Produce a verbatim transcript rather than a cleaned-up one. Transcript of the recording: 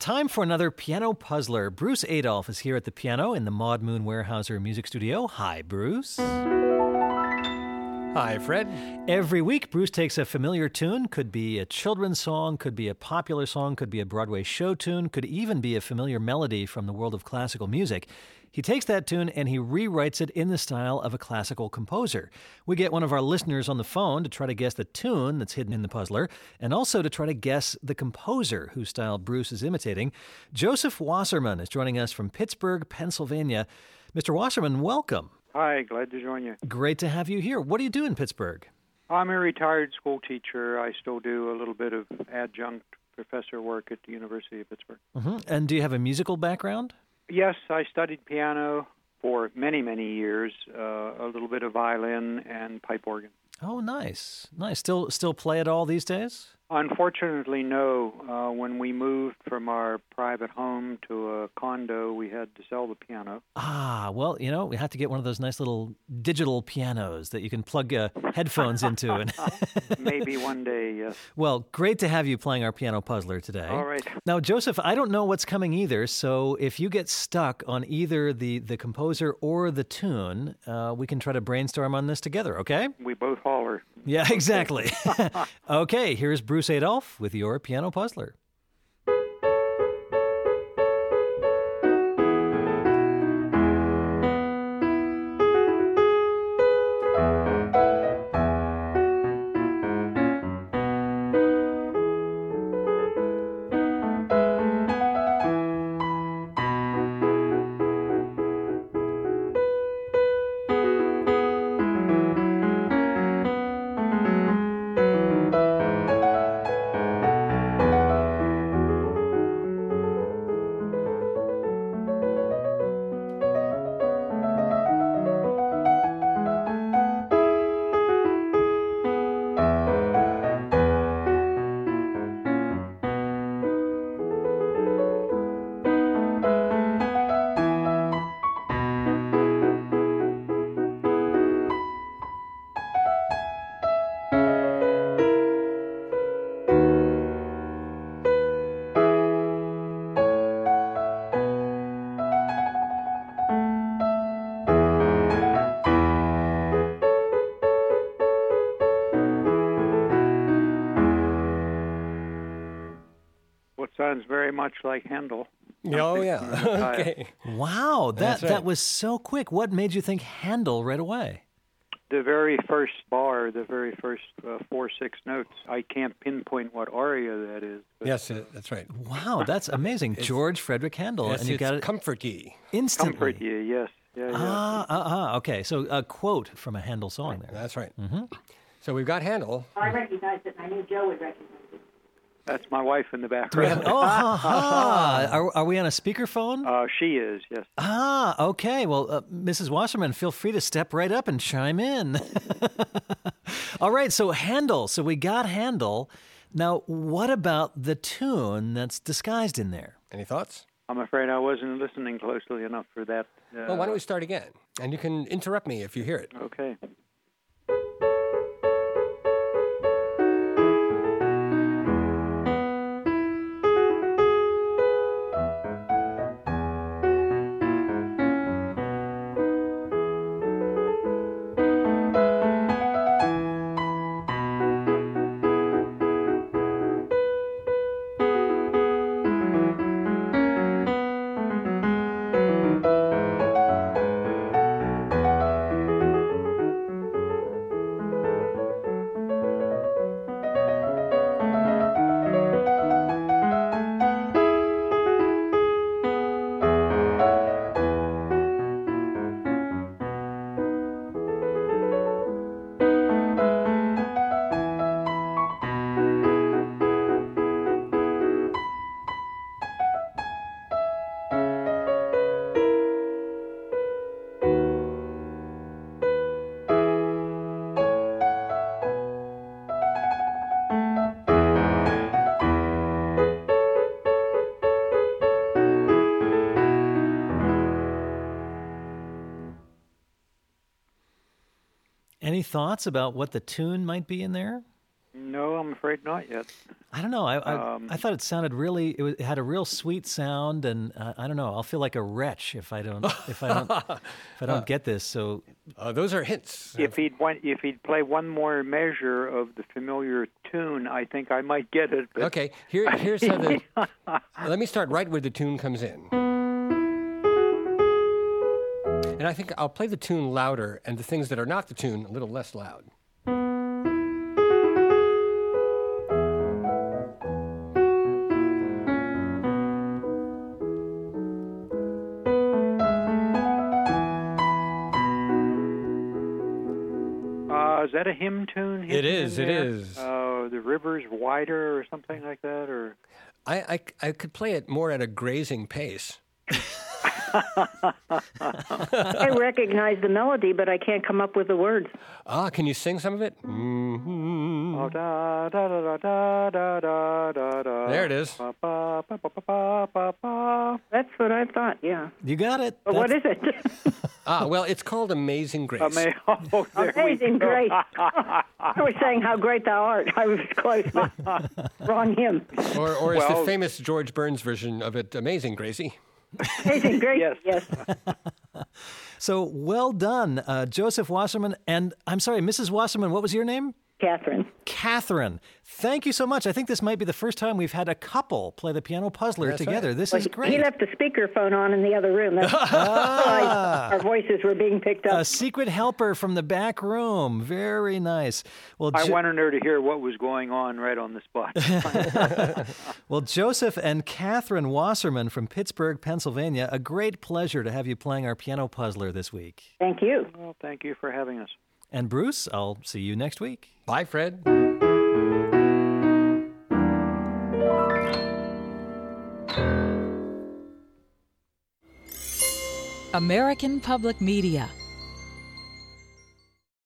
time for another piano puzzler. Bruce Adolphe is here at the piano in the Maud Moon Weyerhaeuser Music Studio. Hi, Bruce. Hi, Fred. Every week, Bruce takes a familiar tune, could be a children's song, could be a popular song, could be a Broadway show tune, could even be a familiar melody from the world of classical music. He takes that tune and he rewrites it in the style of a classical composer. We get one of our listeners on the phone to try to guess the tune that's hidden in the puzzler, and also to try to guess the composer whose style Bruce is imitating. Joseph Wasserman is joining us from Pittsburgh, Pennsylvania. Mister Wasserman, welcome. Hi, glad to join you. Great to have you here. What do you do in Pittsburgh? I'm a retired school teacher. I still do a little bit of adjunct professor work at the University of Pittsburgh. Mm-hmm. And do you have a musical background? Yes, I studied piano for many, many years, uh, a little bit of violin and pipe organ. Oh, nice. Nice. Still still play it all these days? Unfortunately, no. Uh, when we moved from our private home to a condo, we had to sell the piano. Ah, well, you know, we have to get one of those nice little digital pianos that you can plug uh, headphones into. And Maybe one day, yes. Well, great to have you playing our piano puzzler today. All right. Now, Joseph, I don't know what's coming either, so if you get stuck on either the, the composer or the tune, uh, we can try to brainstorm on this together, okay? We both holler. Yeah, exactly. Okay, here's Bruce Adolphe with your piano puzzler. Sounds very much like Handel. Oh, yeah. Okay. Wow, that, That's right. that was so quick. What made you think Handel right away? The very first bar, the very first uh, four, six notes. I can't pinpoint what aria that is. But Yes, uh, that's right. Wow, that's amazing. George Frederick Handel. Yes, and you it's got it Comfort Ye. instantly. Comfort Ye, yes. Yeah, yeah. Ah, ah, ah, okay. So a quote from a Handel song there. That's right. Mm-hmm. So we've got Handel. I recognized it, and I knew Joe would recognize it. That's my wife in the Do we background. have- oh, ha, ha. Are, are we on a speakerphone? Uh, she is, yes. Ah, okay. Well, uh, Missus Wasserman, feel free to step right up and chime in. All right, so Handel. So we got Handel. Now, what about the tune that's disguised in there? Any thoughts? I'm afraid I wasn't listening closely enough for that. Uh, Well, why don't we start again? And you can interrupt me if you hear it. Okay. Any thoughts about what the tune might be in there? No, I'm afraid not yet. I don't know. I I, Um, I thought it sounded really. It, was, it had a real sweet sound, and uh, I don't know. I'll feel like a wretch if I don't if I don't if I don't get this. So Uh, those are hints. If he'd want, if he'd play one more measure of the familiar tune, I think I might get it. But Okay, here, here's how the. Let me start right where the tune comes in. And I think I'll play the tune louder and the things that are not the tune a little less loud. Uh, is that a hymn tune? It hidden is, in it there? is. Uh, the river's wider, or something like that, or I, I, I could play it more at a grazing pace. I recognize the melody, but I can't come up with the words. Ah, can you sing some of it? Mm-hmm. oh, da da da da da da da da. There it is. Ba, ba, ba, ba, ba, ba, ba. That's what I thought, yeah. you got it. But what That's- is it? Ah, well, it's called Amazing Grace. Ama- oh, there we Amazing go. grace. I was saying how great thou art. I was close, but wrong hymn. Or, or is the Well- famous George Burns version of it Amazing Gracie? Amazing grace, Yes. yes. So well done, uh, Joseph Wasserman. And I'm sorry, Missus Wasserman, what was your name? Catherine. Catherine. Thank you so much. I think this might be the first time we've had a couple play the piano puzzler That's together. right. This Well, is he- great. He left the speakerphone on in the other room. That's why our voices were being picked up. A secret helper from the back room. Very nice. Well, I Jo- wanted her to hear what was going on right on the spot. well, Joseph and Catherine Wasserman from Pittsburgh, Pennsylvania. A great pleasure to have you playing our piano puzzler this week. Thank you. Well, thank you for having us. And Bruce, I'll see you next week. Bye, Fred. American Public Media